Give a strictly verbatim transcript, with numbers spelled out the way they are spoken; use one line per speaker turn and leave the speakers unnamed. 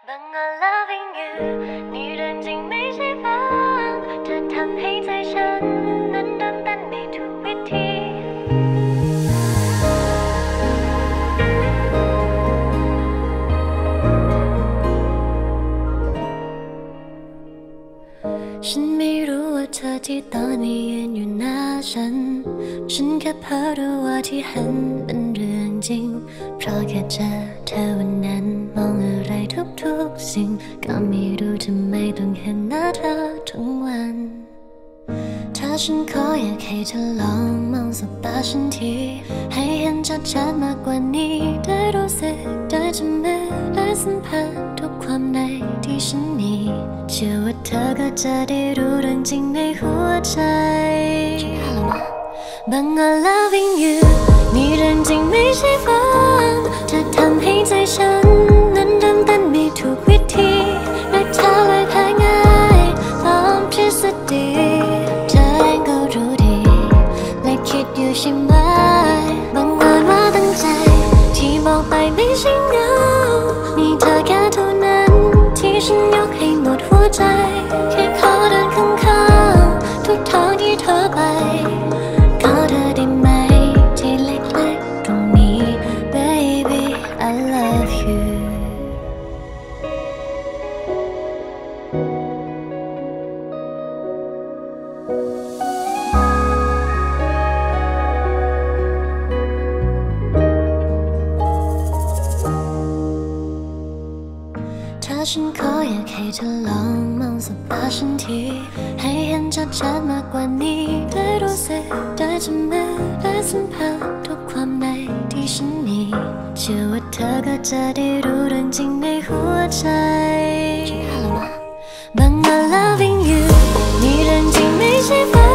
บังเอิญ loving you นี่เรื่องจริงไม่ใช่ฝันเธอทำให้ใจฉันนั้นดันเต้นในทุกวิธีฉันไม่รู้ว่าเธอที่ตอนนี้ยืนอยู่หน้าฉันฉันแค่เพ้อรู้ว่าที่เห็นเป็นเรื่องจริงเพราะแค่เจอเธอวันนั้นมองอะไรทุกๆสิ่งก็ไม่รู้ทำไมต้องเห็นหน้าเธอทั้งวันถ้าฉันขออยากให้เธอลองมองสบตาฉันทีให้เห็นชัดๆมากกว่านี้ได้รู้สึกได้จับมือได้สัมผัสทุกความในที่ฉันมีเชื่อว่าเธอก็จะได้รู้เรื่องจริงในหัวใจบังเอิญ loving you นี่เรื่องจริงไม่ใช่ฝันเธอทำให้ใจฉันนั้นเริ่มเต้นมีทุกวิธีและเธอเลยแพ้ง่ายตามทฤษฎีเธอเองก็รู้ดีและคิดอยู่ใช่ไหมบังเอิญว่าตั้งใจที่บอกไปไม่ใช่เงามีเธอแค่เท่านั้นที่ฉันยกให้หมดหัวใจแค่ขอเดินข้างๆทุกทางที่เธอไปขอเธอได้ไหมที่เล็กๆตรงนี้ baby I love youถ้าฉันขออยากให้เธอลองมองสบตาฉันทีให้เห็นชัดๆมากกว่านี้ได้รู้สึกได้จับมือได้สัมผัสทุกความในที่ฉันมีเชื่อว่าเธอก็จะได้รู้เรื่องจริงในหัวใจบังเอิญ loving you นี่เรื่องจริงไม่ใช่ฝัน